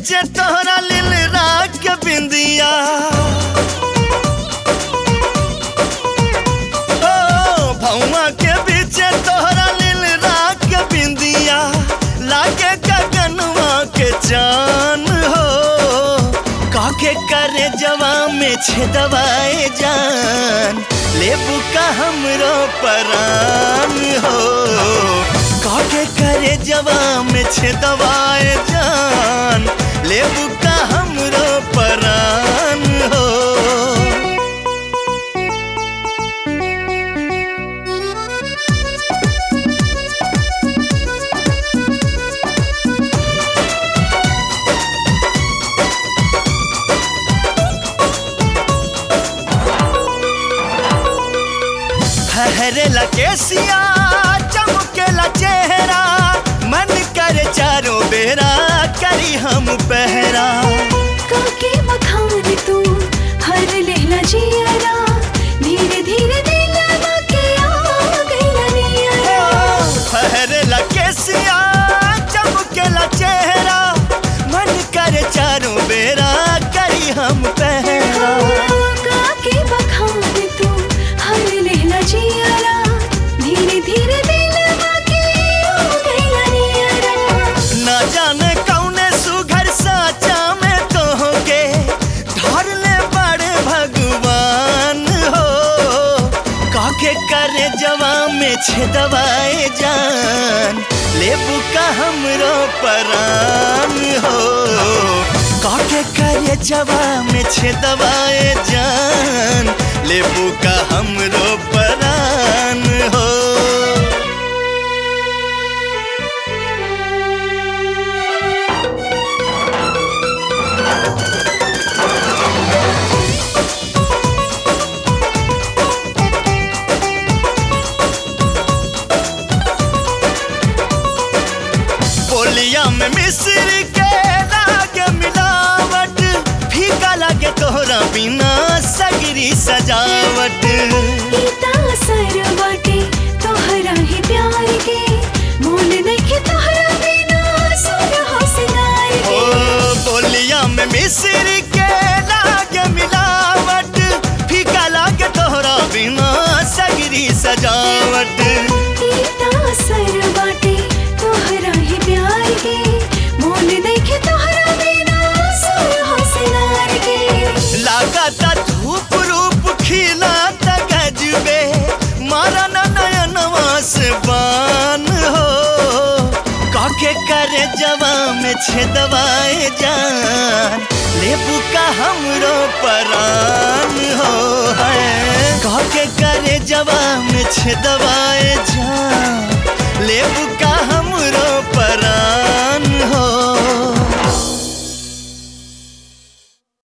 बीचे तोहरा लिल राग के बिंदिया, ओ भौवा के बीचे तोहरा लिल राग के बिंदिया, लागे गगनवा के चान हो, काके करे जवा में छेदवाए जान, लेबू का हमरो परान हो, काके करे जवा में छेदवाए जान, लेबू का हमरो परान हो। हरेला केसिया चमकेला चेहरा, मन करे चारों बेरा करी हम पहरा, काके मखान तू हर लेला जियरा, धीरे धीरे दिलवा के आ गइला नियरा। हरेला केसिया चमकेला चेहरा, मन करे चारों बेरा करी हम पहरा, काके मखान तू हर लेला जियरा, धीरे धीरे दिलवा के आ गइला नियरा। ना जाने कौने सुघर साचा में तोहके धर ले बड़े भगवान हो, काके करे जवा में छेदवाए जान, लेबू का हमरो परान हो, काके करे जवा में छेदवाए जान, लेबू का हमरो परान हो। बोलिया में मिस्र के लागे मिलावट, फीका लागे तोहरा बिना सगरी सजावट, इता असर बाटे तोहरा ही प्यार के, मोल नइखे तोहरा बिना सुरहो सिंगार ओ के। बोलिया में मिस्र के लागे मिलावट, फीका लागे तोहरा बिना सगरी सजावट, इता असर बाटे तोहरा ही प्यार के, मोल नइखे तोहरा बिना सुरहो सिंगार के। लागता धूप रूप खिला गजबे, मारा नयनवा से बान हो, काके करे जवा में छेदवाए जान, लेबू का हमरो परान हो, है काके करे जवा में छेदवाए जान।